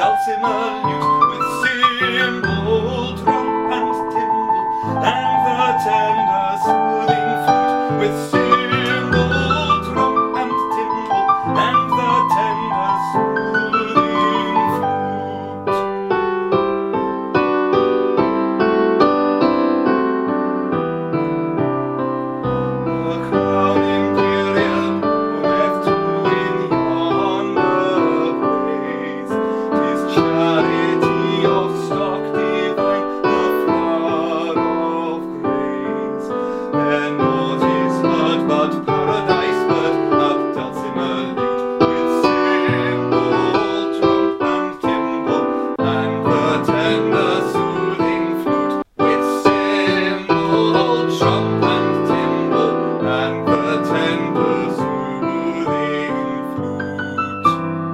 dulcimer lute with cymbal, drum and timbrel, and the tender soothing flute with cymbal, drum and timbrel, and the tender soothing flute. The crowning period moveth to in yonder place. 'Tis charity of stock divine, the flood of grace. Their note is heard, but paradise bird, up dulcimer lute with cymbal, drum and timbrel, and the tender soothing flute with cymbal, drum and timbrel, and the tender soothing flute.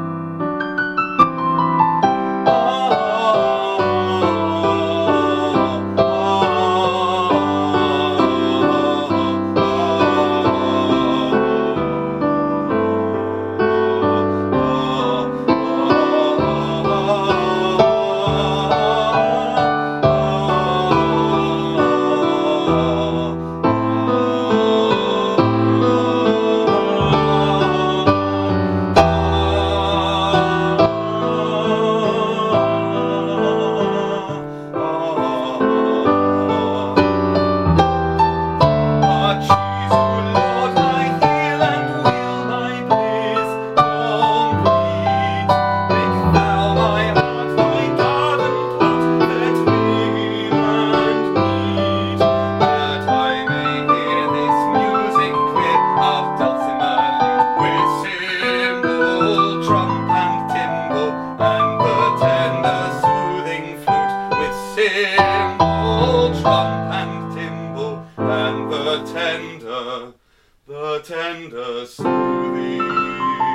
Cymbal, drum and timbrel, and the tender soothing